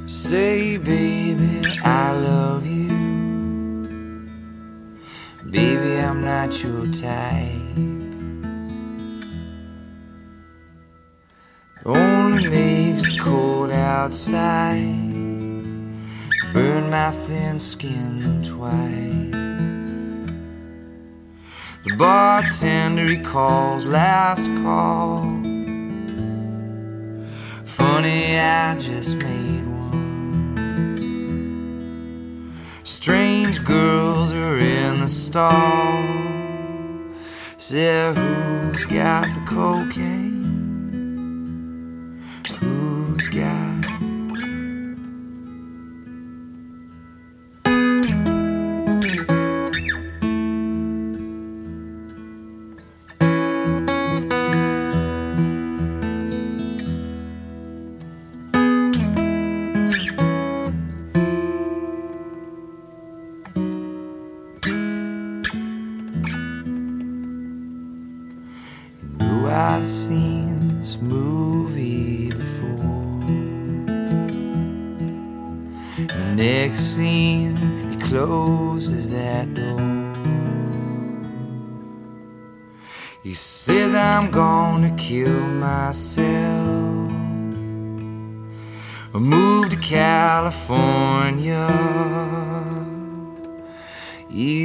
Say, baby, I love you. Baby, I'm not your type. Only makes the cold outside burn my thin skin twice. The bartender, he calls last call. Funny, I just made one. Strange girls are in the stall. Say, who's got the cocaine? Who's got? I've seen this movie before. The next scene, he closes that door. He says, I'm gonna kill myself or move to California.